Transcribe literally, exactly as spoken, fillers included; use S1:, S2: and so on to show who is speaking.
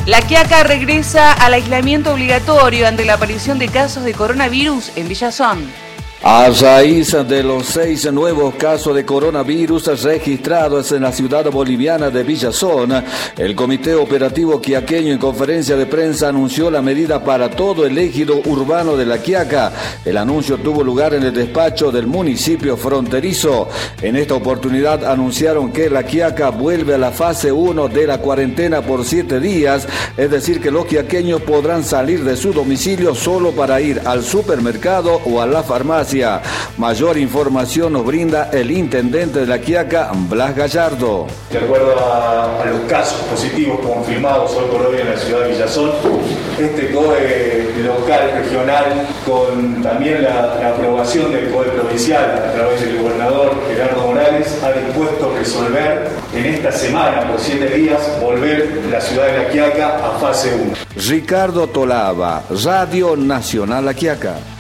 S1: La Quiaca regresa al aislamiento obligatorio ante la aparición de casos de coronavirus en Villazón.
S2: A raíz de los seis nuevos casos de coronavirus registrados en la ciudad boliviana de Villazón, el Comité Operativo Quiaqueño en conferencia de prensa anunció la medida para todo el ejido urbano de La Quiaca. El anuncio tuvo lugar en el despacho del municipio fronterizo. En esta oportunidad anunciaron que La Quiaca vuelve a la fase uno de la cuarentena por siete días, es decir que los quiaqueños podrán salir de su domicilio solo para ir al supermercado o a la farmacia. Mayor información nos brinda el intendente de La Quiaca, Blas Gallardo.
S3: De acuerdo a, a los casos positivos confirmados hoy por hoy en la ciudad de Villazón, este C O E local, regional, con también la, la aprobación del C O E provincial a través del gobernador Gerardo Morales, ha dispuesto resolver en esta semana, por siete días, volver la ciudad de La Quiaca a fase uno.
S2: Ricardo Tolaba, Radio Nacional La Quiaca.